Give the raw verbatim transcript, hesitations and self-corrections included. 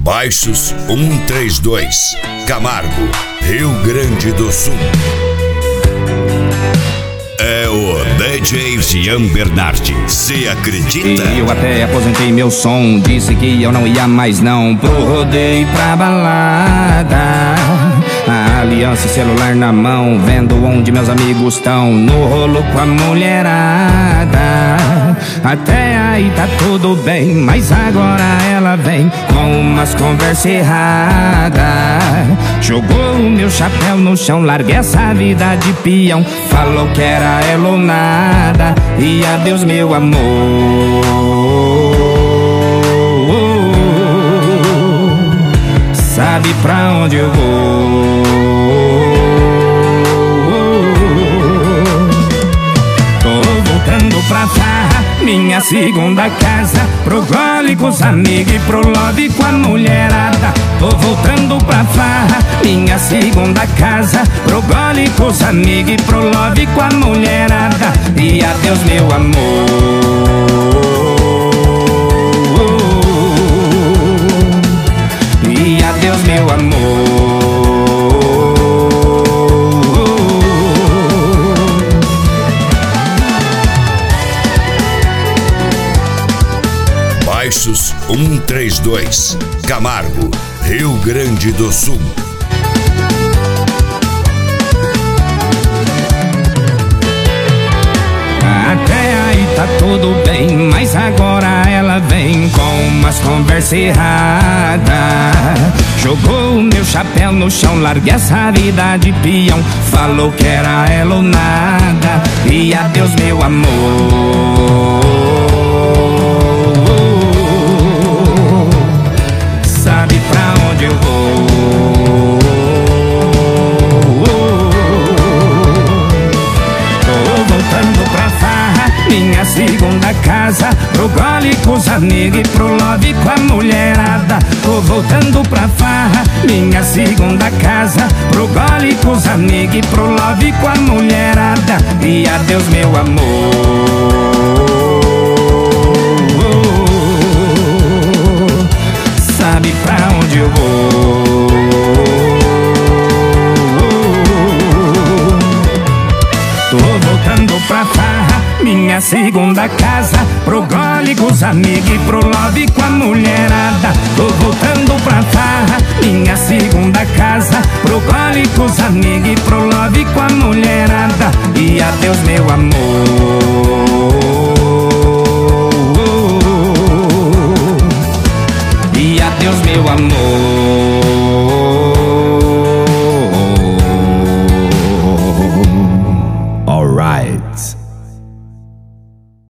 Baixos um três dois, Camargo, Rio Grande do Sul. É o D J Jean Bernardi. Cê acredita? Eu até aposentei meu som, disse que eu não ia mais não pro rodeio, pra balada. A aliança e celular na mão, vendo onde meus amigos estão, no rolo com a mulherada. Até aí tá tudo bem, mas agora ela vem com umas conversas erradas. Jogou o meu chapéu no chão, larguei essa vida de peão. Falou que era ela ou nada, e adeus meu amor. Sabe pra onde eu vou? Tô voltando pra farra, minha segunda casa, pro gole com os amigos e pro love com a mulherada. Tô voltando pra farra, minha segunda casa, pro gole com os amigos e pro love com a mulherada. E adeus meu amor. E adeus meu amor. Baixos um três dois, Camargo, Rio Grande do Sul. Até aí tá tudo bem, mas agora ela vem com umas conversas erradas. Jogou o meu chapéu no chão, larguei essa vida de peão. Falou que era ela ou nada, e adeus meu amor. Sabe pra onde eu vou? Tô voltando pra farra, minha segunda casa, pro gole com os amigos e pro love com a mulherada. Tô voltando pra farra, minha segunda casa, pro gole com os amigos e pro love com a mulherada. E adeus meu amor. Sabe pra onde eu vou? Tô voltando pra farra, minha segunda casa, pro gole com os amigos e pro love com a mulherada. Tô voltando pra farra, minha segunda casa, pro gole com os amigos e pro love com a mulherada. E adeus meu amor. E adeus meu amor.